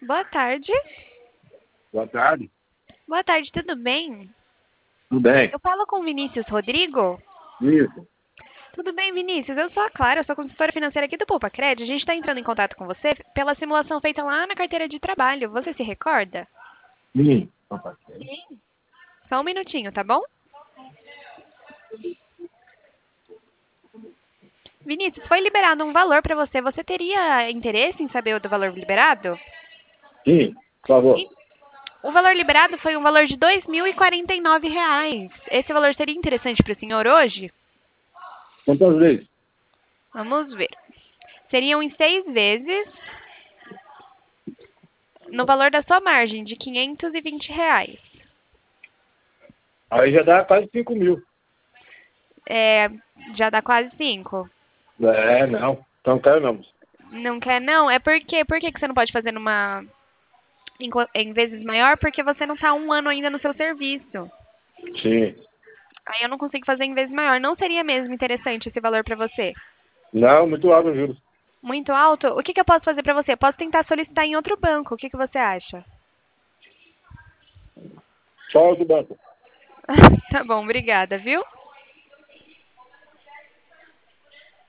Boa tarde. Boa tarde. Boa tarde, tudo bem? Tudo bem? Eu falo com o Vinícius Rodrigo? Isso. Tudo bem, Vinícius? Eu sou a Clara, eu sou consultora financeira aqui do Poupa Crédito. A gente está entrando em contato com você pela simulação feita lá na carteira de trabalho. Você se recorda? Sim. Papai. Sim. Só um minutinho, tá bom? Vinícius, foi liberado um valor para você. Você teria interesse em saber o do valor liberado? Sim, por favor. E o valor liberado foi um valor de R$ 2.049. Esse valor seria interessante para o senhor hoje? Quantas vezes? Vamos ver. Seriam em 6 vezes, no valor da sua margem, de R$ 520. Aí já dá quase 5 mil. É, já dá quase 5. É, não. Então quero não. Não quer, não? É porque, por que que você não pode fazer em vezes maior? Porque você não está um ano ainda no seu serviço. Sim. Aí eu não consigo fazer em vezes maior. Não seria mesmo interessante esse valor para você? Não, muito alto os juros. Muito alto? O que que eu posso fazer para você? Posso tentar solicitar em outro banco. O que que você acha? Só do banco. Tá bom, obrigada, viu?